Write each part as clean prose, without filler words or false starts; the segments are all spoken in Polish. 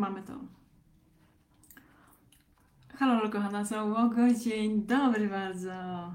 Mamy to. Halo, kochana załogo, dzień dobry bardzo.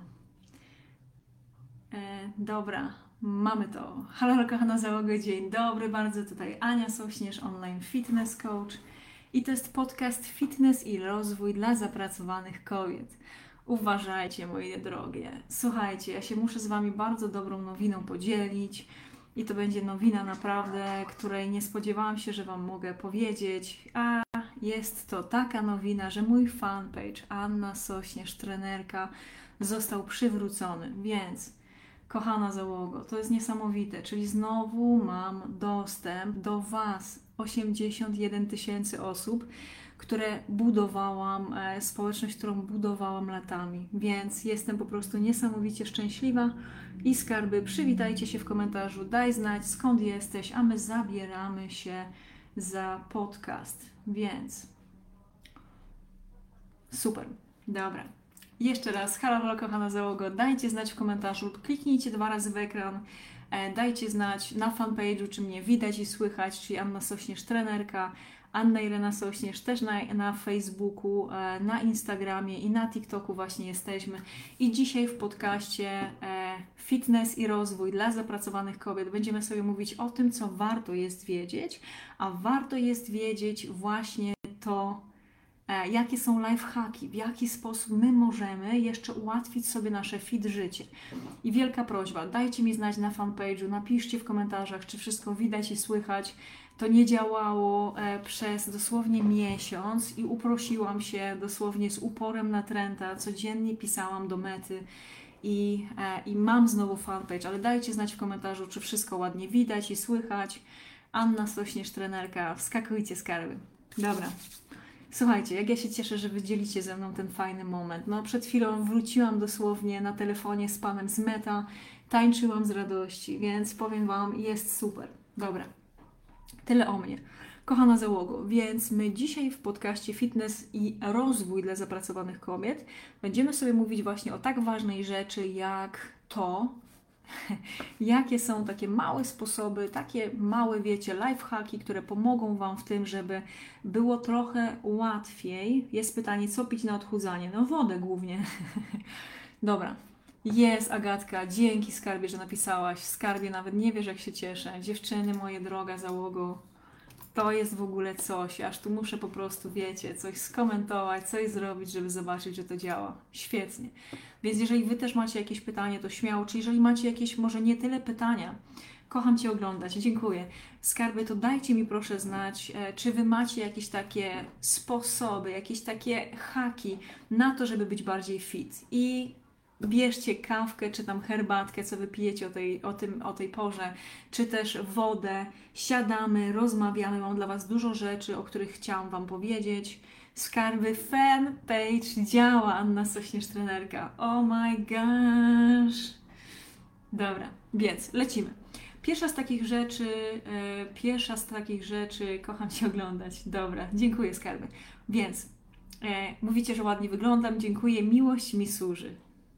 Dobra, mamy to. Halo, kochana załogo, dzień dobry bardzo. Tutaj Ania Sośnierz, online fitness coach. I to jest podcast Fitness i rozwój dla zapracowanych kobiet. Uważajcie, moje drogie. Słuchajcie, ja się muszę z Wami bardzo dobrą nowiną podzielić. I to będzie nowina naprawdę, której nie spodziewałam się, że Wam mogę powiedzieć. A jest to taka nowina, że mój fanpage Anna Sośnierz, trenerka, został przywrócony. Więc, kochana załogo, to jest niesamowite. Czyli znowu mam dostęp do Was, 81 000 osób, które budowałam, społeczność, którą budowałam latami. Więc jestem po prostu niesamowicie szczęśliwa. I skarby, przywitajcie się w komentarzu, daj znać skąd jesteś, a my zabieramy się za podcast. Więc super, dobra. Jeszcze raz, halo, kochana załogo, dajcie znać w komentarzu, kliknijcie 2 razy w ekran, dajcie znać na fanpage'u, czy mnie widać i słychać, czyli Anna Sośnierz, trenerka, Anna Irena Sośnierz, też na Facebooku, na Instagramie i na TikToku właśnie jesteśmy. I dzisiaj w podcaście Fitness i rozwój dla zapracowanych kobiet będziemy sobie mówić o tym, co warto jest wiedzieć, a warto jest wiedzieć właśnie to, jakie są lifehacki, w jaki sposób my możemy jeszcze ułatwić sobie nasze fit życie. I wielka prośba, dajcie mi znać na fanpage'u, napiszcie w komentarzach, czy wszystko widać i słychać. To nie działało przez dosłownie miesiąc i uprosiłam się dosłownie z uporem natręta, codziennie pisałam do mety i mam znowu fanpage, ale dajcie znać w komentarzu, czy wszystko ładnie widać i słychać. Anna Sośnierz, trenerka, wskakujcie skarby. Dobra. Słuchajcie, jak ja się cieszę, że wy dzielicie ze mną ten fajny moment. No, przed chwilą wróciłam dosłownie na telefonie z panem z Meta, tańczyłam z radości, więc powiem Wam, jest super. Dobra, tyle o mnie. Kochana załogo, więc my dzisiaj w podcaście Fitness i rozwój dla zapracowanych kobiet będziemy sobie mówić właśnie o tak ważnej rzeczy jak to, jakie są takie małe sposoby, takie małe, wiecie, lifehacki, które pomogą Wam w tym, żeby było trochę łatwiej. Jest pytanie, co pić na odchudzanie? No wodę głównie. Dobra. Jest, Agatka, dzięki skarbie, że napisałaś. Skarbie, nawet nie wiesz, jak się cieszę. Dziewczyny, moje droga załogo, to jest w ogóle coś. Aż tu muszę po prostu, wiecie, coś skomentować, coś zrobić, żeby zobaczyć, że to działa. Świetnie. Więc jeżeli Wy też macie jakieś pytanie, to śmiało. Czy jeżeli macie jakieś, może nie tyle pytania, kocham Cię oglądać, dziękuję. Skarby, to dajcie mi proszę znać, czy Wy macie jakieś takie sposoby, jakieś takie haki na to, żeby być bardziej fit. I bierzcie kawkę, czy tam herbatkę, co wypijecie o tej porze, czy też wodę. Siadamy, rozmawiamy. Mam dla Was dużo rzeczy, o których chciałam Wam powiedzieć. Skarby, fanpage działa, Anna Sośnierz, trenerka. Oh my gosh. Dobra, więc lecimy. Pierwsza z takich rzeczy, kocham Cię oglądać. Dobra, dziękuję skarby. Więc mówicie, że ładnie wyglądam, dziękuję, miłość mi służy.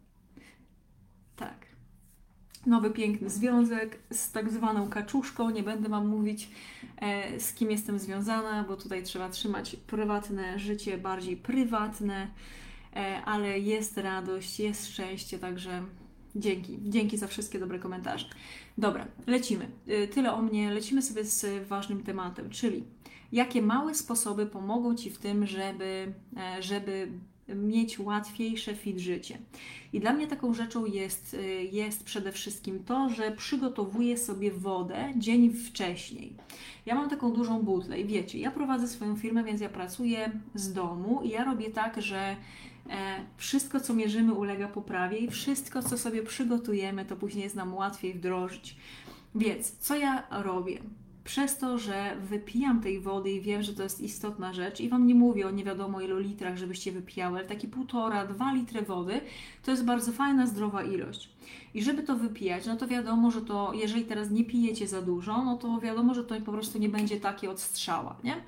Tak. Nowy piękny związek z tak zwaną kaczuszką. Nie będę Wam mówić, z kim jestem związana, bo tutaj trzeba trzymać prywatne życie bardziej prywatne, ale jest radość, jest szczęście, także dzięki. Dzięki za wszystkie dobre komentarze. Dobra, lecimy. Tyle o mnie. Lecimy sobie z ważnym tematem, czyli jakie małe sposoby pomogą Ci w tym, żeby mieć łatwiejsze fit życie. I dla mnie taką rzeczą jest przede wszystkim to, że przygotowuję sobie wodę dzień wcześniej. Ja mam taką dużą butlę i wiecie, ja prowadzę swoją firmę, więc ja pracuję z domu i ja robię tak, że wszystko, co mierzymy, ulega poprawie i wszystko, co sobie przygotujemy, to później jest nam łatwiej wdrożyć. Więc co ja robię? Przez to, że wypijam tej wody i wiem, że to jest istotna rzecz i Wam nie mówię o nie wiadomo ilu litrach, żebyście wypijały, ale takie 1,5–2 litry wody to jest bardzo fajna, zdrowa ilość. I żeby to wypijać, no to wiadomo, że to, jeżeli teraz nie pijecie za dużo, no to wiadomo, że to po prostu nie będzie takie od strzała, nie?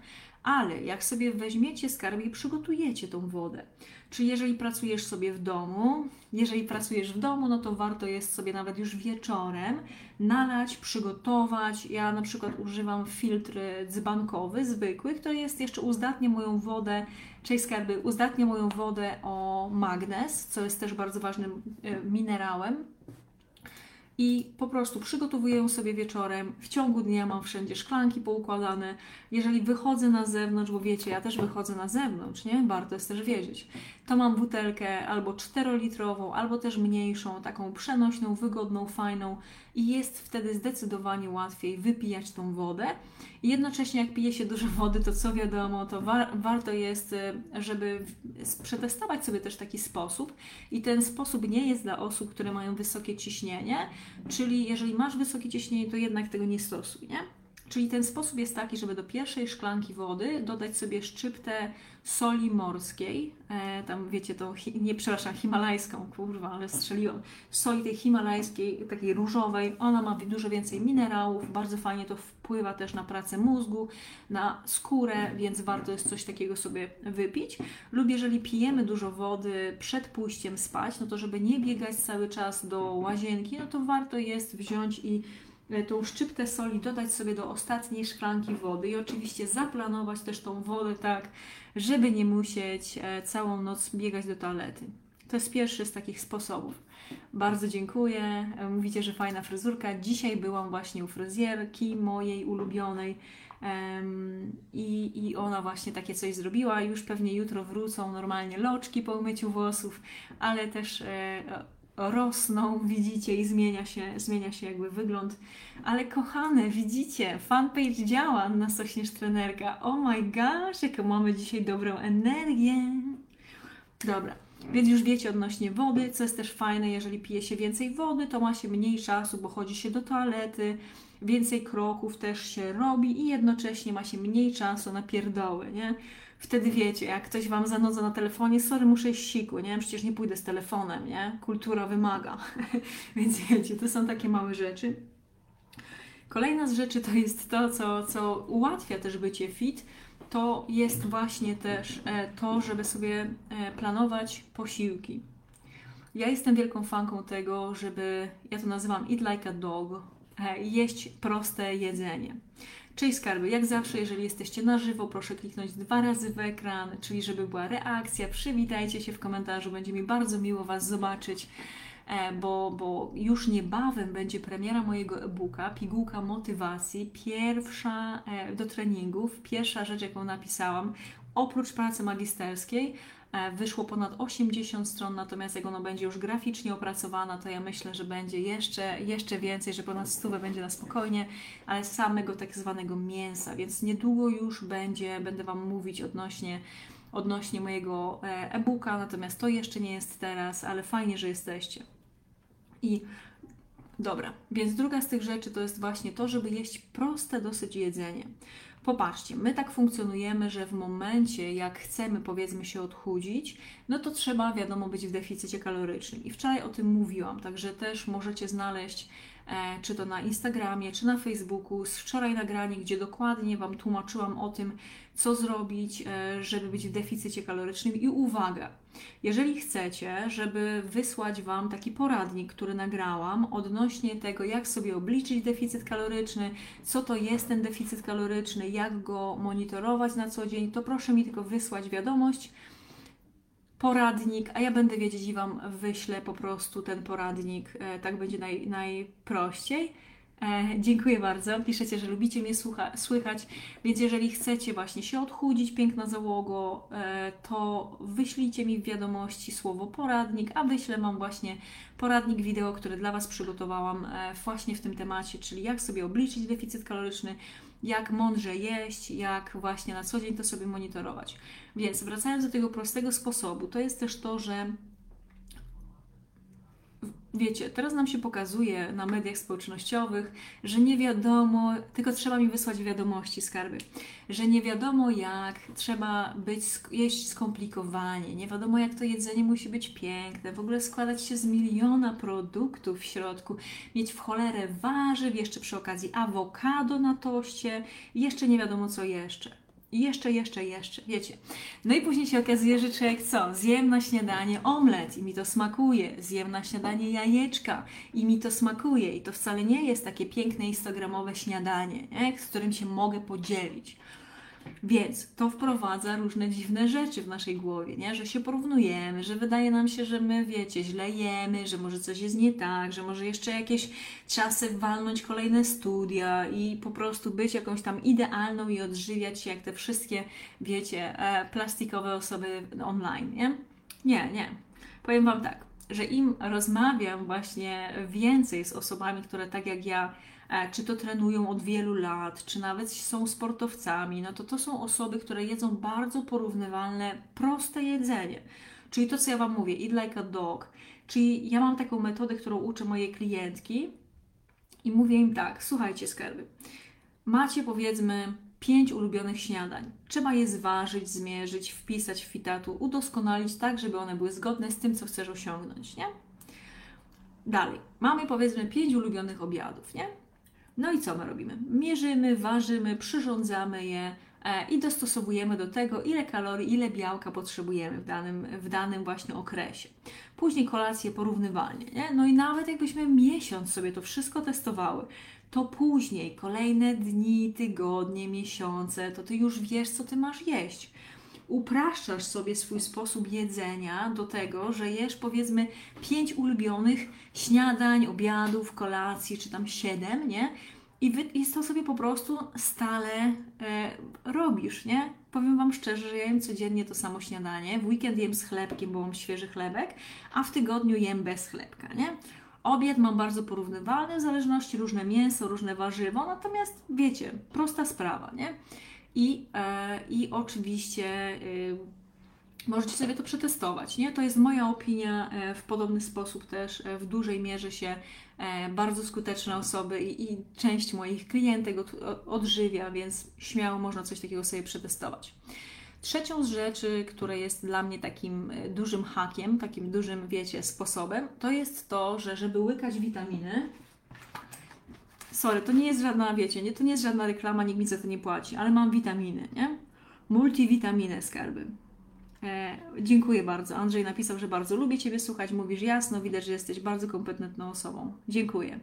Ale jak sobie weźmiecie skarb i przygotujecie tą wodę, czyli jeżeli pracujesz sobie w domu, no to warto jest sobie nawet już wieczorem nalać, przygotować. Ja na przykład używam filtr dzbankowy, zwykły, który jest jeszcze uzdatnia moją wodę, czyli skarby, uzdatnia moją wodę o magnez, co jest też bardzo ważnym minerałem. I po prostu przygotowuję ją sobie wieczorem. W ciągu dnia mam wszędzie szklanki poukładane. Jeżeli wychodzę na zewnątrz, bo wiecie, ja też wychodzę na zewnątrz, nie? Warto jest też wiedzieć. To mam butelkę albo 4-litrową, albo też mniejszą, taką przenośną, wygodną, fajną i jest wtedy zdecydowanie łatwiej wypijać tą wodę. I jednocześnie jak pije się dużo wody, to co wiadomo, to warto jest, żeby przetestować sobie też taki sposób. I ten sposób nie jest dla osób, które mają wysokie ciśnienie, czyli jeżeli masz wysokie ciśnienie, to jednak tego nie stosuj, nie? Czyli ten sposób jest taki, żeby do pierwszej szklanki wody dodać sobie szczyptę soli morskiej, tam wiecie, tą, himalajską, kurwa, ale strzeliłam, soli tej himalajskiej, takiej różowej, ona ma dużo więcej minerałów, bardzo fajnie to wpływa też na pracę mózgu, na skórę, więc warto jest coś takiego sobie wypić. Lub jeżeli pijemy dużo wody przed pójściem spać, no to żeby nie biegać cały czas do łazienki, no to warto jest wziąć i tą szczyptę soli dodać sobie do ostatniej szklanki wody i oczywiście zaplanować też tą wodę tak, żeby nie musieć całą noc biegać do toalety. To jest pierwszy z takich sposobów. Bardzo dziękuję. Mówicie, że fajna fryzurka. Dzisiaj byłam właśnie u fryzjerki mojej ulubionej i ona właśnie takie coś zrobiła. Już pewnie jutro wrócą normalnie loczki po umyciu włosów, ale też rosną, widzicie, i zmienia się jakby wygląd. Ale kochane, widzicie, fanpage działa, Anna Sośnierz trenerka. Oh my gosh, jaką mamy dzisiaj dobrą energię. Dobra, więc już wiecie odnośnie wody, co jest też fajne, jeżeli pije się więcej wody, to ma się mniej czasu, bo chodzi się do toalety, więcej kroków też się robi i jednocześnie ma się mniej czasu na pierdoły, nie? Wtedy wiecie, jak ktoś Wam zanudza na telefonie, sorry, muszę iść siku, nie? Przecież nie pójdę z telefonem, nie? Kultura wymaga. Więc wiecie, to są takie małe rzeczy. Kolejna z rzeczy to jest to, co ułatwia też bycie fit, to jest właśnie też to, żeby sobie planować posiłki. Ja jestem wielką fanką tego, żeby, ja to nazywam eat like a dog, jeść proste jedzenie. Czyli skarby, jak zawsze, jeżeli jesteście na żywo, proszę kliknąć 2 razy w ekran, czyli żeby była reakcja, przywitajcie się w komentarzu, będzie mi bardzo miło Was zobaczyć, bo już niebawem będzie premiera mojego e-booka, Pigułka motywacji, pierwsza do treningów, pierwsza rzecz, jaką napisałam, oprócz pracy magisterskiej. Wyszło ponad 80 stron, natomiast jak ono będzie już graficznie opracowane, to ja myślę, że będzie jeszcze więcej, że ponad 100 będzie na spokojnie, ale samego tak zwanego mięsa, więc niedługo już będę Wam mówić odnośnie mojego e-booka, natomiast to jeszcze nie jest teraz, ale fajnie, że jesteście. I dobra, więc druga z tych rzeczy to jest właśnie to, żeby jeść proste dosyć jedzenie. Popatrzcie, my tak funkcjonujemy, że w momencie, jak chcemy, powiedzmy, się odchudzić, no to trzeba, wiadomo, być w deficycie kalorycznym. I wczoraj o tym mówiłam, także też możecie znaleźć, czy to na Instagramie, czy na Facebooku, z wczoraj nagranie, gdzie dokładnie Wam tłumaczyłam o tym, co zrobić, żeby być w deficycie kalorycznym. I uwaga, jeżeli chcecie, żeby wysłać Wam taki poradnik, który nagrałam odnośnie tego, jak sobie obliczyć deficyt kaloryczny, co to jest ten deficyt kaloryczny, jak go monitorować na co dzień, to proszę mi tylko wysłać wiadomość, poradnik, a ja będę wiedzieć i Wam wyślę po prostu ten poradnik, tak będzie najprościej. Dziękuję bardzo. Piszecie, że lubicie mnie słychać, więc jeżeli chcecie właśnie się odchudzić, piękna załogo, to wyślijcie mi w wiadomości słowo poradnik, a wyślę Wam właśnie poradnik wideo, który dla Was przygotowałam właśnie w tym temacie, czyli jak sobie obliczyć deficyt kaloryczny, jak mądrze jeść, jak właśnie na co dzień to sobie monitorować. Więc wracając do tego prostego sposobu, to jest też to, że wiecie, teraz nam się pokazuje na mediach społecznościowych, że nie wiadomo, tylko trzeba mi wysłać wiadomości, skarby, że nie wiadomo jak, trzeba jeść skomplikowanie, nie wiadomo jak to jedzenie musi być piękne, w ogóle składać się z miliona produktów w środku, mieć w cholerę warzyw, jeszcze przy okazji awokado na toście, jeszcze nie wiadomo co jeszcze. I jeszcze, wiecie. No i później się okazuje, że człowiek co? Zjem na śniadanie omlet i mi to smakuje. Zjem na śniadanie jajeczka i mi to smakuje. I to wcale nie jest takie piękne instagramowe śniadanie, nie? Z którym się mogę podzielić. Więc to wprowadza różne dziwne rzeczy w naszej głowie, nie? Że się porównujemy, że wydaje nam się, że my, wiecie, źle jemy, że może coś jest nie tak, że może jeszcze jakieś czasy walnąć kolejne studia i po prostu być jakąś tam idealną i odżywiać się jak te wszystkie, wiecie, plastikowe osoby online, nie? Nie. Powiem Wam tak, że im rozmawiam właśnie więcej z osobami, które tak jak ja czy to trenują od wielu lat, czy nawet są sportowcami, no to są osoby, które jedzą bardzo porównywalne, proste jedzenie. Czyli to, co ja Wam mówię, eat like a dog. Czyli ja mam taką metodę, którą uczę moje klientki i mówię im tak, słuchajcie skarby, macie powiedzmy 5 ulubionych śniadań. Trzeba je zważyć, zmierzyć, wpisać w Fitatu, udoskonalić tak, żeby one były zgodne z tym, co chcesz osiągnąć, nie? Dalej, mamy powiedzmy 5 ulubionych obiadów, nie? No i co my robimy? Mierzymy, ważymy, przyrządzamy je i dostosowujemy do tego, ile kalorii, ile białka potrzebujemy w danym właśnie okresie. Później kolacje porównywalnie, nie? No i nawet jakbyśmy miesiąc sobie to wszystko testowały, to później kolejne dni, tygodnie, miesiące, to Ty już wiesz, co Ty masz jeść. Upraszczasz sobie swój sposób jedzenia do tego, że jesz powiedzmy 5 ulubionych śniadań, obiadów, kolacji, czy tam 7, nie? I to sobie po prostu stale robisz, nie? Powiem Wam szczerze, że ja jem codziennie to samo śniadanie. W weekend jem z chlebkiem, bo mam świeży chlebek, a w tygodniu jem bez chlebka, nie? Obiad mam bardzo porównywalny, w zależności różne mięso, różne warzywo, natomiast wiecie, prosta sprawa, nie? I oczywiście możecie sobie to przetestować, nie? To jest moja opinia, w podobny sposób też w dużej mierze się bardzo skuteczne osoby i część moich klientek odżywia, więc śmiało można coś takiego sobie przetestować. Trzecią z rzeczy, która jest dla mnie takim dużym hakiem, takim dużym, wiecie, sposobem, to jest to, że żeby łykać witaminy, sorry, to nie jest żadna, wiecie, nie, to nie jest żadna reklama, nikt mi za to nie płaci, ale mam witaminy, nie? Multivitaminy, skarby. Dziękuję bardzo. Andrzej napisał, że bardzo lubię Ciebie słuchać, mówisz jasno, widać, że jesteś bardzo kompetentną osobą. Dziękuję.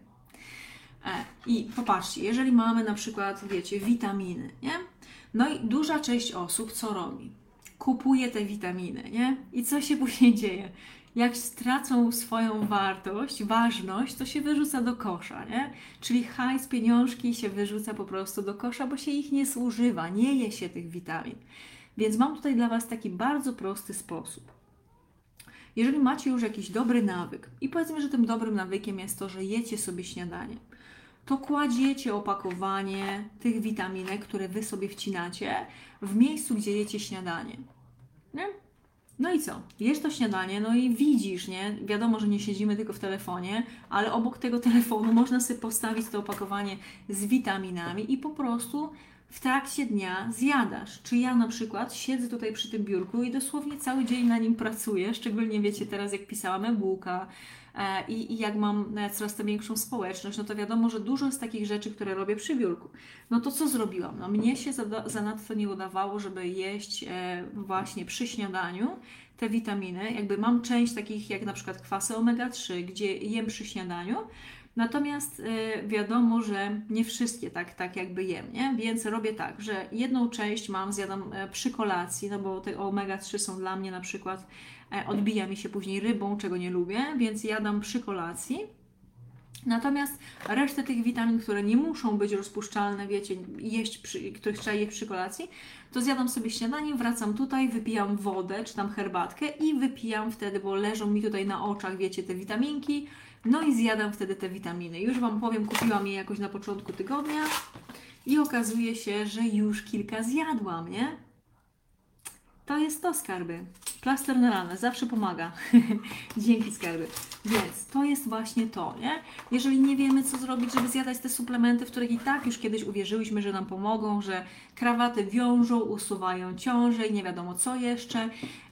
I popatrzcie, jeżeli mamy na przykład, wiecie, witaminy, nie? No i duża część osób co robi? Kupuje te witaminy, nie? I co się później dzieje? Jak stracą swoją wartość, ważność, to się wyrzuca do kosza, nie? Czyli hajs, pieniążki się wyrzuca po prostu do kosza, bo się ich nie zużywa, nie je się tych witamin. Więc mam tutaj dla Was taki bardzo prosty sposób. Jeżeli macie już jakiś dobry nawyk i powiedzmy, że tym dobrym nawykiem jest to, że jecie sobie śniadanie, to kładziecie opakowanie tych witaminek, które Wy sobie wcinacie w miejscu, gdzie jecie śniadanie. Nie? No i co? Jesz to śniadanie, no i widzisz, nie? Wiadomo, że nie siedzimy tylko w telefonie, ale obok tego telefonu można sobie postawić to opakowanie z witaminami i po prostu w trakcie dnia zjadasz. Czy ja na przykład siedzę tutaj przy tym biurku i dosłownie cały dzień na nim pracuję, szczególnie wiecie teraz jak pisałam e-booka i jak mam coraz to większą społeczność, no to wiadomo, że dużo jest takich rzeczy, które robię przy biurku. No to co zrobiłam? No mnie się zanadto nie udawało, żeby jeść właśnie przy śniadaniu te witaminy. Jakby mam część takich jak na przykład kwasy omega-3, gdzie jem przy śniadaniu, natomiast wiadomo, że nie wszystkie tak jakby jem, nie? Więc robię tak, że jedną część zjadam przy kolacji, no bo te omega-3 są dla mnie na przykład, odbija mi się później rybą, czego nie lubię, więc jadam przy kolacji. Natomiast resztę tych witamin, które nie muszą być rozpuszczalne, wiecie, których trzeba jeść przy kolacji, to zjadam sobie śniadanie, wracam tutaj, wypijam wodę, czy tam herbatkę i wypijam wtedy, bo leżą mi tutaj na oczach, wiecie, te witaminki, no i zjadam wtedy te witaminy. Już Wam powiem, kupiłam je jakoś na początku tygodnia i okazuje się, że już kilka zjadłam, nie? To jest to, skarby. Plaster na ranę, zawsze pomaga. Dzięki, skarby. Więc to jest właśnie to, nie? Jeżeli nie wiemy, co zrobić, żeby zjadać te suplementy, w których i tak już kiedyś uwierzyłyśmy, że nam pomogą, że krawaty wiążą, usuwają ciążę i nie wiadomo co jeszcze,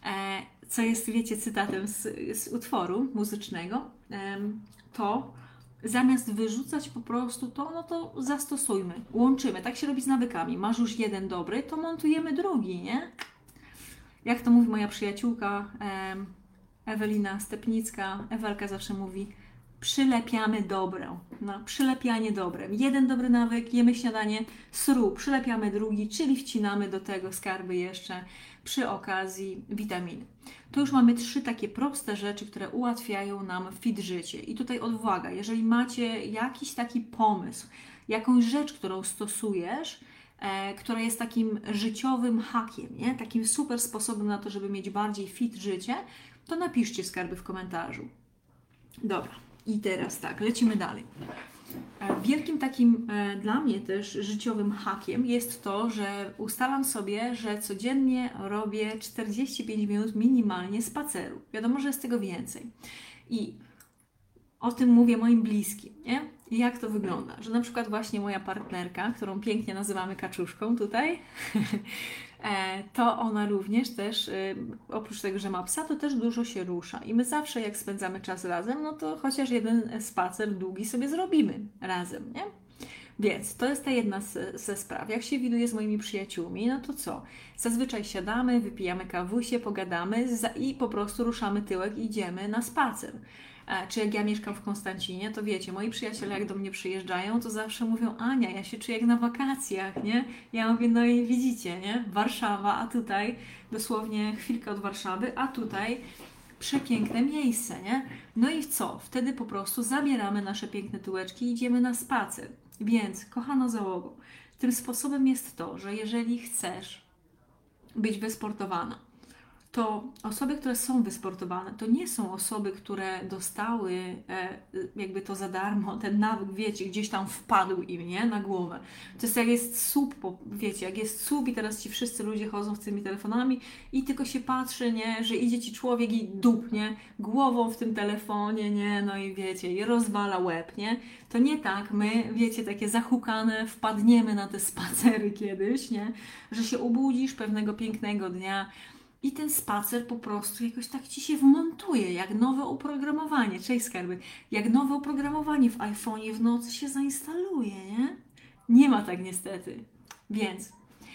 co jest, wiecie, cytatem z utworu muzycznego, to zamiast wyrzucać po prostu to, no to zastosujmy, łączymy. Tak się robi z nawykami. Masz już jeden dobry, to montujemy drugi, nie? Jak to mówi moja przyjaciółka Ewelina Stepnicka, Ewelka zawsze mówi, przylepiamy dobre. No, przylepianie dobrem. Jeden dobry nawyk, jemy śniadanie, przylepiamy drugi, czyli wcinamy do tego skarby jeszcze przy okazji witaminy. To już mamy 3 takie proste rzeczy, które ułatwiają nam fit życie. I tutaj odwaga, jeżeli macie jakiś taki pomysł, jakąś rzecz, którą stosujesz, która jest takim życiowym hakiem, nie? Takim super sposobem na to, żeby mieć bardziej fit życie, to napiszcie skarby w komentarzu. Dobra, i teraz tak, lecimy dalej. Wielkim takim dla mnie też życiowym hakiem jest to, że ustalam sobie, że codziennie robię 45 minut minimalnie spaceru. Wiadomo, że jest tego więcej. I o tym mówię moim bliskim, nie? I jak to wygląda? Że na przykład właśnie moja partnerka, którą pięknie nazywamy kaczuszką tutaj, to ona również też, oprócz tego, że ma psa, to też dużo się rusza. I my zawsze jak spędzamy czas razem, no to chociaż jeden spacer długi sobie zrobimy razem, nie? Więc to jest ta jedna ze spraw. Jak się widuje z moimi przyjaciółmi, no to co? Zazwyczaj siadamy, wypijamy kawusie, pogadamy i po prostu ruszamy tyłek i idziemy na spacer. Czy jak ja mieszkam w Konstancinie, to wiecie, moi przyjaciele jak do mnie przyjeżdżają, to zawsze mówią, Ania, ja się czuję jak na wakacjach, nie? Ja mówię, no i widzicie, nie? Warszawa, a tutaj dosłownie chwilkę od Warszawy, a tutaj przepiękne miejsce, nie? No i co? Wtedy po prostu zabieramy nasze piękne tyłeczki i idziemy na spacer. Więc, kochana załogo, tym sposobem jest to, że jeżeli chcesz być wysportowana, to osoby, które są wysportowane, to nie są osoby, które dostały jakby to za darmo, ten nawyk, wiecie, gdzieś tam wpadł im, nie, na głowę. To jest jak jest słup, wiecie, jak jest słup i teraz ci wszyscy ludzie chodzą z tymi telefonami i tylko się patrzy, nie, że idzie ci człowiek i dupnie głową w tym telefonie, nie, no i wiecie, i rozwala łeb, nie. To nie tak, my, wiecie, takie zahukane, wpadniemy na te spacery kiedyś, nie, że się obudzisz pewnego pięknego dnia, i ten spacer po prostu jakoś tak Ci się wmontuje, jak nowe oprogramowanie. Cześć skarby. Jak nowe oprogramowanie w iPhone'ie w nocy się zainstaluje, nie? Nie ma tak niestety. Więc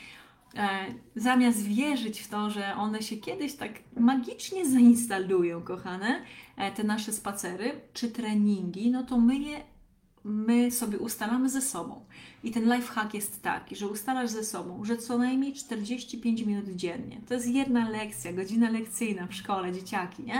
zamiast wierzyć w to, że one się kiedyś tak magicznie zainstalują, kochane, te nasze spacery czy treningi, no to my sobie ustalamy ze sobą. I ten lifehack jest taki, że ustalasz ze sobą, że co najmniej 45 minut dziennie. To jest jedna lekcja, godzina lekcyjna w szkole, dzieciaki, nie?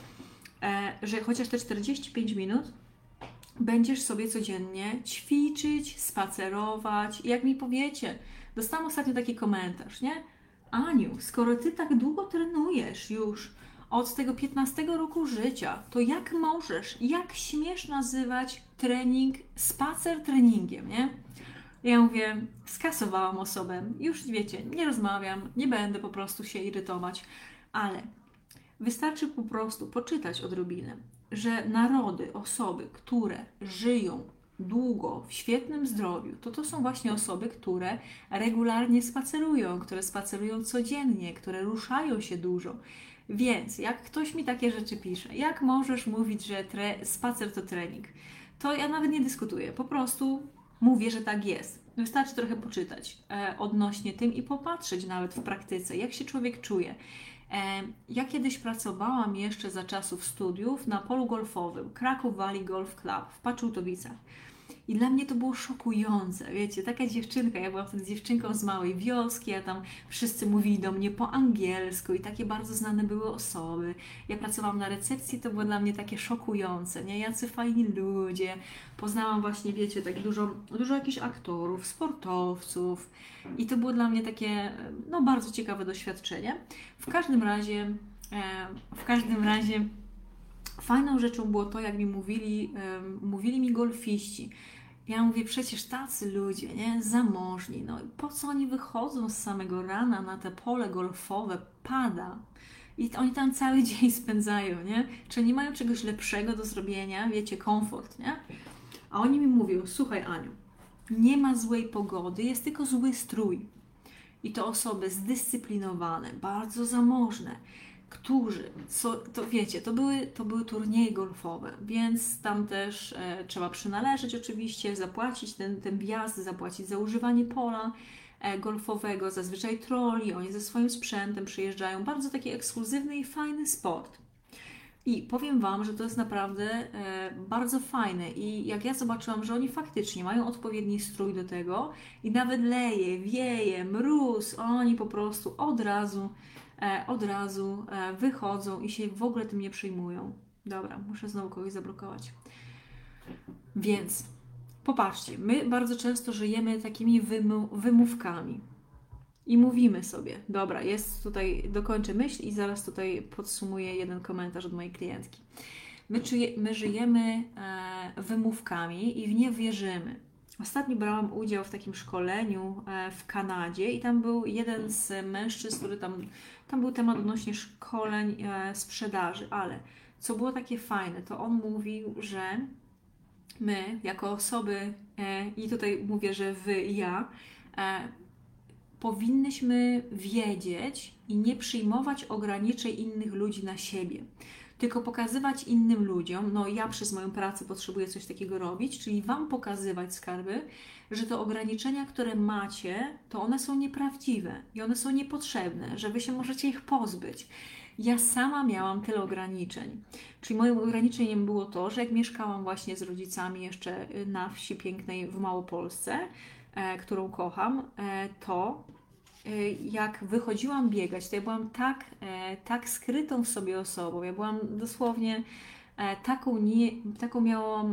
Że chociaż te 45 minut będziesz sobie codziennie ćwiczyć, spacerować. I jak mi powiecie, dostałam ostatnio taki komentarz, nie? Aniu, skoro Ty tak długo trenujesz już od tego 15 roku życia, to jak śmiesz nazywać spacer treningiem, nie? Ja mówię, skasowałam osobę, już wiecie, nie rozmawiam, nie będę po prostu się irytować, ale wystarczy po prostu poczytać odrobinę, że narody, osoby, które żyją długo, w świetnym zdrowiu, to są właśnie osoby, które regularnie spacerują, które spacerują codziennie, które ruszają się dużo. Więc jak ktoś mi takie rzeczy pisze, jak możesz mówić, że spacer to trening, to ja nawet nie dyskutuję, po prostu mówię, że tak jest. Wystarczy trochę poczytać odnośnie tym i popatrzeć nawet w praktyce, jak się człowiek czuje. Ja kiedyś pracowałam jeszcze za czasów studiów na polu golfowym Kraków Valley Golf Club w Paczultowicach. I dla mnie to było szokujące, wiecie, taka dziewczynka, ja byłam wtedy dziewczynką z małej wioski, a tam wszyscy mówili do mnie po angielsku i takie bardzo znane były osoby. Ja pracowałam na recepcji, to było dla mnie takie szokujące, nie? Jacy fajni ludzie. Poznałam właśnie, wiecie, tak dużo jakichś aktorów, sportowców i to było dla mnie takie, no, bardzo ciekawe doświadczenie. W każdym razie fajną rzeczą było to, jak mi mówili mi golfiści. Ja mówię, przecież tacy ludzie, nie? Zamożni, no po co oni wychodzą z samego rana na te pole golfowe, pada i oni tam cały dzień spędzają, nie? Czy nie mają czegoś lepszego do zrobienia, wiecie, komfort, nie? A oni mi mówią, słuchaj Aniu, nie ma złej pogody, jest tylko zły strój. I to osoby zdyscyplinowane, bardzo zamożne, to wiecie, to były turnieje golfowe, więc tam też trzeba przynależeć oczywiście, zapłacić ten wjazd, zapłacić za używanie pola golfowego, zazwyczaj troli, oni ze swoim sprzętem przyjeżdżają, bardzo taki ekskluzywny i fajny sport. I powiem Wam, że to jest naprawdę bardzo fajne i jak ja zobaczyłam, że oni faktycznie mają odpowiedni strój do tego i nawet leje, wieje, mróz, oni po prostu od razu wychodzą i się w ogóle tym nie przejmują. Dobra, muszę znowu kogoś zablokować. Więc popatrzcie, my bardzo często żyjemy takimi wymówkami. I mówimy sobie, dobra, jest tutaj, dokończę myśl i zaraz tutaj podsumuję jeden komentarz od mojej klientki. My żyjemy wymówkami i w nie wierzymy. Ostatnio brałam udział w takim szkoleniu w Kanadzie i tam był jeden z mężczyzn, który tam był temat odnośnie szkoleń sprzedaży, ale co było takie fajne, to on mówił, że my jako osoby, i tutaj mówię, że wy i ja, powinnyśmy wiedzieć i nie przyjmować ograniczeń innych ludzi na siebie, tylko pokazywać innym ludziom, no ja przez moją pracę potrzebuję coś takiego robić, czyli Wam pokazywać, skarby, że te ograniczenia, które macie, to one są nieprawdziwe i one są niepotrzebne, że Wy się możecie ich pozbyć. Ja sama miałam tyle ograniczeń. Czyli moim ograniczeniem było to, że jak mieszkałam właśnie z rodzicami jeszcze na wsi pięknej w Małopolsce, którą kocham, to jak wychodziłam biegać, to ja byłam tak skrytą w sobie osobą, ja byłam dosłownie taką miałam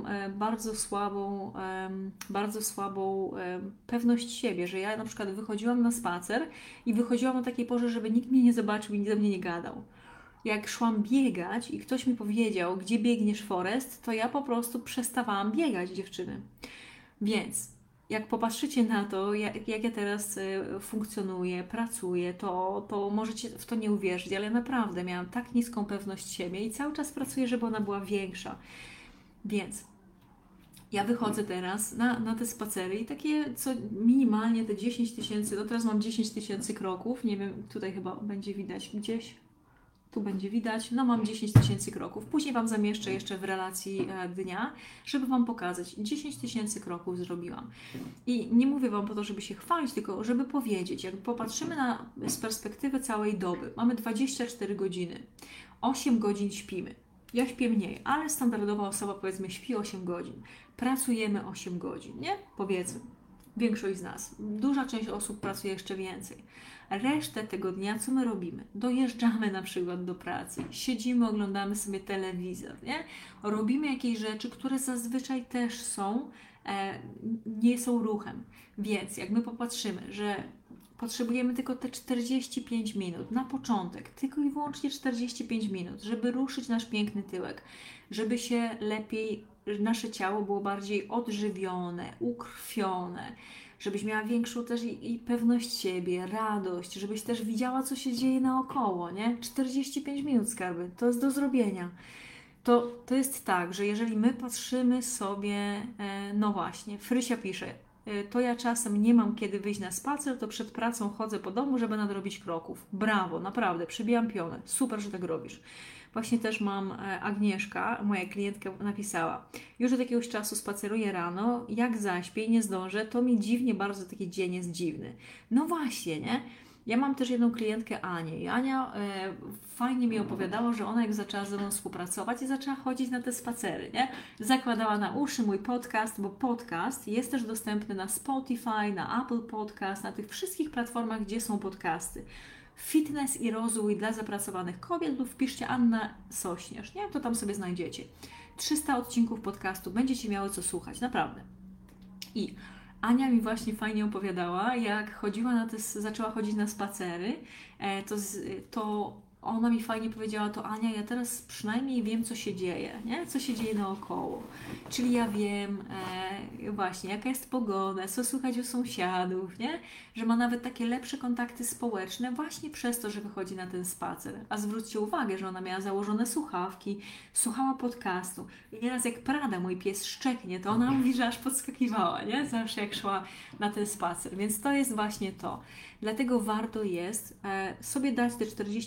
bardzo słabą pewność siebie, że ja na przykład wychodziłam na spacer i wychodziłam o takiej porze, żeby nikt mnie nie zobaczył i nikt ze mnie nie gadał. Jak szłam biegać i ktoś mi powiedział, gdzie biegniesz, Forest, to ja po prostu przestawałam biegać, dziewczyny. Więc jak popatrzycie na to, jak ja teraz funkcjonuję, pracuję, to możecie w to nie uwierzyć, ale naprawdę miałam tak niską pewność siebie i cały czas pracuję, żeby ona była większa. Więc ja wychodzę teraz na te spacery i takie co minimalnie te 10 000, no teraz mam 10 000 kroków, nie wiem, tutaj chyba będzie widać gdzieś. Tu będzie widać, no mam 10 000 kroków. Później Wam zamieszczę jeszcze w relacji dnia, żeby Wam pokazać. 10 000 kroków zrobiłam. I nie mówię Wam po to, żeby się chwalić, tylko żeby powiedzieć, jak popatrzymy z perspektywy całej doby, mamy 24 godziny, 8 godzin śpimy. Ja śpię mniej, ale standardowa osoba powiedzmy śpi 8 godzin. Pracujemy 8 godzin, nie? Powiedzmy. Większość z nas. Duża część osób pracuje jeszcze więcej. Resztę tego dnia, co my robimy? Dojeżdżamy na przykład do pracy, siedzimy, oglądamy sobie telewizor, nie? Robimy jakieś rzeczy, które zazwyczaj też nie są ruchem. Więc jak my popatrzymy, że potrzebujemy tylko te 45 minut na początek, tylko i wyłącznie 45 minut, żeby ruszyć nasz piękny tyłek, żeby się lepiej, nasze ciało było bardziej odżywione, ukrwione, żebyś miała większą też i pewność siebie, radość, żebyś też widziała, co się dzieje naokoło, nie? 45 minut, skarby, to jest do zrobienia. To jest tak, że jeżeli my patrzymy sobie, no właśnie, Frysia pisze, to ja czasem nie mam kiedy wyjść na spacer, to przed pracą chodzę po domu, żeby nadrobić kroków. Brawo, naprawdę, przybijam pionę. Super, że tak robisz. Właśnie też mam Agnieszka, moja klientka napisała, już od jakiegoś czasu spaceruję rano, jak zaśpię i nie zdążę, to mi dziwnie bardzo taki dzień jest dziwny. No właśnie, nie? Ja mam też jedną klientkę Anię i Ania fajnie mi opowiadała, że ona jak zaczęła ze mną współpracować i zaczęła chodzić na te spacery, nie? Zakładała na uszy mój podcast, bo podcast jest też dostępny na Spotify, na Apple Podcast, na tych wszystkich platformach, gdzie są podcasty. Fitness i rozwój dla zapracowanych kobiet lub wpiszcie Anna Sośnierz, nie? To tam sobie znajdziecie. 300 odcinków podcastu, będziecie miały co słuchać, naprawdę. I Ania mi właśnie fajnie opowiadała, jak zaczęła chodzić na spacery, to ona mi fajnie powiedziała, to Ania, ja teraz przynajmniej wiem, co się dzieje, nie? Co się dzieje naokoło. Czyli ja wiem właśnie, jaka jest pogoda, co słychać u sąsiadów, nie? Że ma nawet takie lepsze kontakty społeczne właśnie przez to, że wychodzi na ten spacer. A zwróćcie uwagę, że ona miała założone słuchawki, słuchała podcastu. I nieraz jak Prada, mój pies, szczeknie, to ona mówi, że aż podskakiwała, nie? Zawsze jak szła na ten spacer. Więc to jest właśnie to. Dlatego warto jest sobie dać te 45 minut.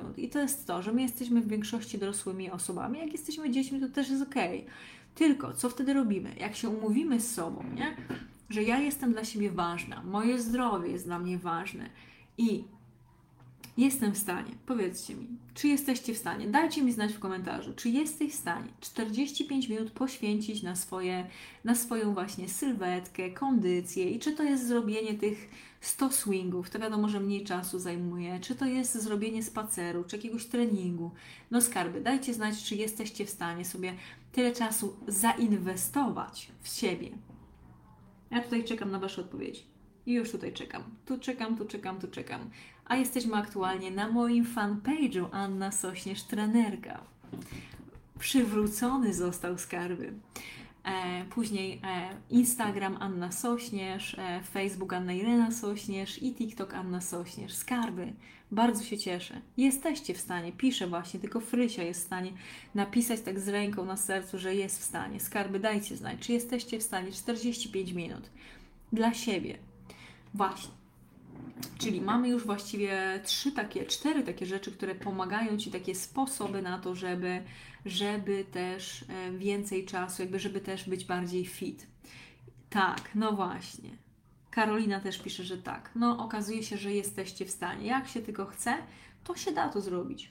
minut. I to jest to, że my jesteśmy w większości dorosłymi osobami. Jak jesteśmy dziećmi, to też jest okej. Tylko, co wtedy robimy? Jak się umówimy z sobą, nie? Że ja jestem dla siebie ważna, moje zdrowie jest dla mnie ważne i jestem w stanie, powiedzcie mi, czy jesteście w stanie, dajcie mi znać w komentarzu, czy jesteś w stanie 45 minut poświęcić na swoją właśnie sylwetkę, kondycję i czy to jest zrobienie tych 100 swingów, to wiadomo, że mniej czasu zajmuje, czy to jest zrobienie spaceru, czy jakiegoś treningu. No skarby, dajcie znać, czy jesteście w stanie sobie tyle czasu zainwestować w siebie. Ja tutaj czekam na Wasze odpowiedzi. I już tutaj czekam. Tu czekam, tu czekam, tu czekam. A jesteśmy aktualnie na moim fanpage'u Anna Sośnierz, trenerka. Przywrócony został skarby. Później Instagram Anna Sośnierz, Facebook Anna Irena Sośnierz i TikTok Anna Sośnierz. Skarby. Bardzo się cieszę. Jesteście w stanie, piszę właśnie, tylko Frysia jest w stanie napisać tak z ręką na sercu, że jest w stanie. Skarby, dajcie znać, czy jesteście w stanie 45 minut dla siebie. Właśnie. Czyli mamy już właściwie 4 takie rzeczy, które pomagają Ci, takie sposoby na to, żeby też więcej czasu, żeby też być bardziej fit. Tak, no właśnie. Karolina też pisze, że tak. No okazuje się, że jesteście w stanie. Jak się tylko chce, to się da to zrobić.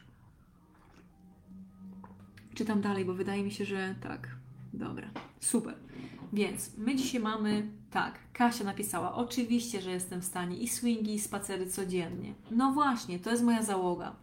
Czytam dalej, bo wydaje mi się, że tak. Dobra, super. Więc my dzisiaj mamy, tak, Kasia napisała, oczywiście, że jestem w stanie i swingi, i spacery codziennie. No właśnie, to jest moja załoga.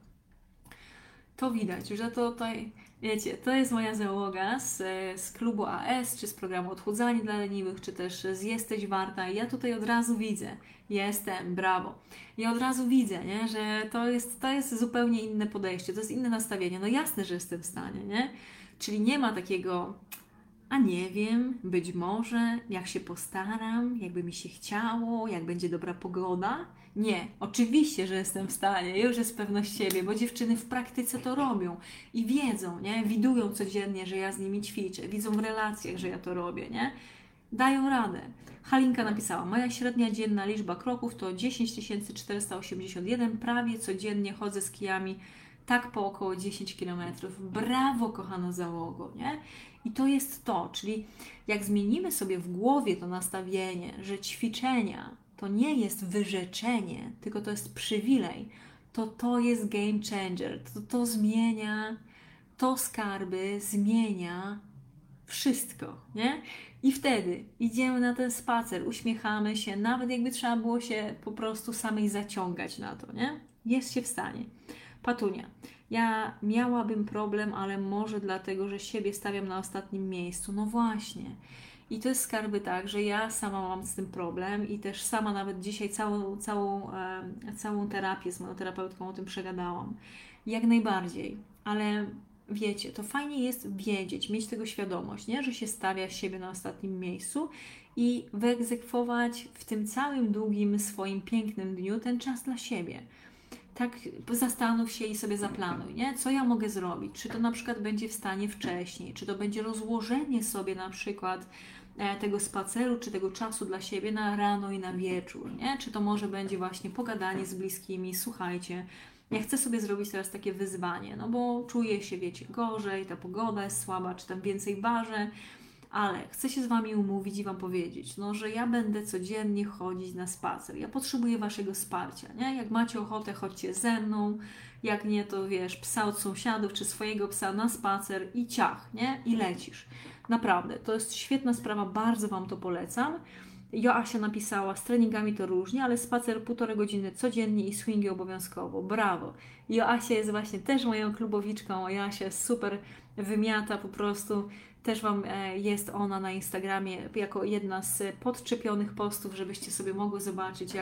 To widać, że to tutaj, wiecie, to jest moja załoga z klubu AS, czy z programu Odchudzanie dla leniwych, czy też z Jesteś Warta. I ja tutaj od razu widzę, jestem, brawo. Ja od razu widzę, nie, że to jest zupełnie inne podejście, to jest inne nastawienie. No jasne, że jestem w stanie, nie? Czyli nie ma takiego, a nie wiem, być może, jak się postaram, jakby mi się chciało, jak będzie dobra pogoda. Nie, oczywiście, że jestem w stanie, już jest pewność siebie, bo dziewczyny w praktyce to robią i wiedzą, nie? Widują codziennie, że ja z nimi ćwiczę, widzą w relacjach, że ja to robię, nie? Dają radę. Halinka napisała, moja średnia dzienna liczba kroków to 10 481, prawie codziennie chodzę z kijami tak po około 10 km. Brawo, kochana załogo, nie? I to jest to, czyli jak zmienimy sobie w głowie to nastawienie, że ćwiczenia to nie jest wyrzeczenie, tylko to jest przywilej, to jest game changer, to zmienia, to skarby zmienia wszystko, nie? I wtedy idziemy na ten spacer, uśmiechamy się, nawet jakby trzeba było się po prostu samej zaciągać na to, nie? Jest się w stanie. Patunia. Ja miałabym problem, ale może dlatego, że siebie stawiam na ostatnim miejscu. No właśnie. I to jest skarby tak, że ja sama mam z tym problem i też sama nawet dzisiaj całą terapię z moją terapeutką o tym przegadałam. Jak najbardziej. Ale wiecie, to fajnie jest wiedzieć, mieć tego świadomość, nie? Że się stawia siebie na ostatnim miejscu i wyegzekwować w tym całym długim swoim pięknym dniu ten czas dla siebie. Tak zastanów się i sobie zaplanuj, nie? Co ja mogę zrobić? Czy to na przykład będzie wstanie wcześniej? Czy to będzie rozłożenie sobie na przykład tego spaceru, czy tego czasu dla siebie na rano i na wieczór, nie? Czy to może będzie właśnie pogadanie z bliskimi, słuchajcie, ja chcę sobie zrobić teraz takie wyzwanie, no bo czuję się, wiecie, gorzej, ta pogoda jest słaba, czy tam więcej barzę, ale chcę się z Wami umówić i Wam powiedzieć, no, że ja będę codziennie chodzić na spacer. Ja potrzebuję Waszego wsparcia, nie? Jak macie ochotę, chodźcie ze mną. Jak nie, to wiesz, psa od sąsiadów czy swojego psa na spacer i ciach, nie? I lecisz. Naprawdę, to jest świetna sprawa, bardzo Wam to polecam. Joasia napisała, z treningami to różnie, ale spacer 1,5 godziny codziennie i swingi obowiązkowo. Brawo! Joasia jest właśnie też moją klubowiczką. Joasia jest super, wymiata po prostu. Też Wam jest ona na Instagramie jako jedna z podczepionych postów, żebyście sobie mogły zobaczyć,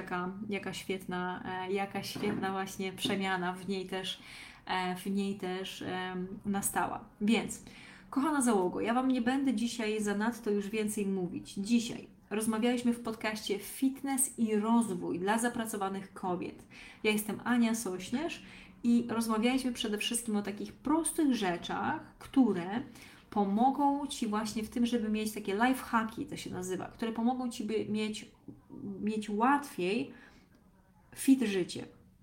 jaka świetna właśnie przemiana w niej też nastała. Więc, kochana załogo, ja Wam nie będę dzisiaj zanadto już więcej mówić. Dzisiaj rozmawialiśmy w podcaście Fitness i rozwój dla zapracowanych kobiet. Ja jestem Ania Sośnierz i rozmawialiśmy przede wszystkim o takich prostych rzeczach, które pomogą Ci właśnie w tym, żeby mieć takie lifehacki, to się nazywa, które pomogą Ci by mieć łatwiej fit życie.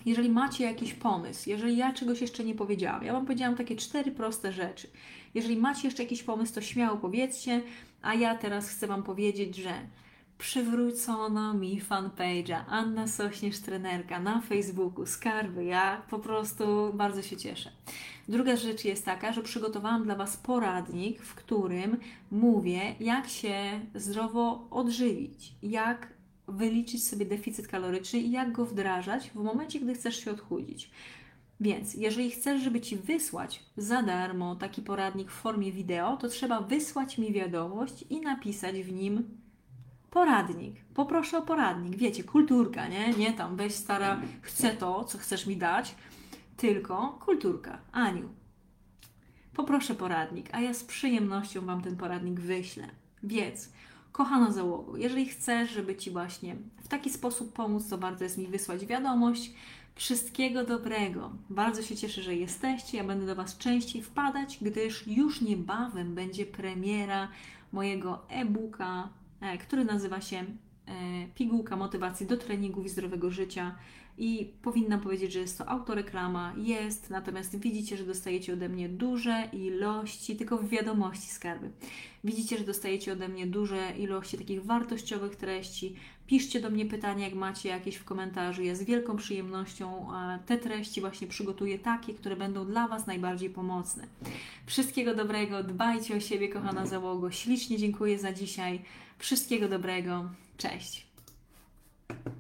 Jeżeli macie jakiś pomysł, jeżeli ja czegoś jeszcze nie powiedziałam, ja Wam powiedziałam takie 4 proste rzeczy. Jeżeli macie jeszcze jakiś pomysł, to śmiało powiedzcie, a ja teraz chcę Wam powiedzieć, że przywrócono mi fanpage'a Anna Sośnierz trenerka na Facebooku, skarby, ja po prostu bardzo się cieszę. Druga rzecz jest taka, że przygotowałam dla Was poradnik, w którym mówię, jak się zdrowo odżywić, jak wyliczyć sobie deficyt kaloryczny i jak go wdrażać w momencie, gdy chcesz się odchudzić. Więc jeżeli chcesz, żeby Ci wysłać za darmo taki poradnik w formie wideo, to trzeba wysłać mi wiadomość i napisać w nim poradnik. Poproszę o poradnik. Wiecie, kulturka, nie? Nie tam, weź stara, chcę to, co chcesz mi dać, tylko kulturka. Aniu, poproszę poradnik, a ja z przyjemnością Wam ten poradnik wyślę. Więc, kochana załogo, jeżeli chcesz, żeby Ci właśnie w taki sposób pomóc, to warto jest mi wysłać wiadomość. Wszystkiego dobrego. Bardzo się cieszę, że jesteście. Ja będę do Was częściej wpadać, gdyż już niebawem będzie premiera mojego e-booka, który nazywa się Pigułka motywacji do treningów i zdrowego życia. I powinnam powiedzieć, że jest to autoreklama, jest, natomiast widzicie, że dostajecie ode mnie duże ilości, tylko w wiadomości skarby. Widzicie, że dostajecie ode mnie duże ilości takich wartościowych treści. Piszcie do mnie pytania, jak macie jakieś w komentarzu. Ja z wielką przyjemnością te treści właśnie przygotuję takie, które będą dla Was najbardziej pomocne. Wszystkiego dobrego, dbajcie o siebie, kochana załogo. Ślicznie dziękuję za dzisiaj. Wszystkiego dobrego. Cześć.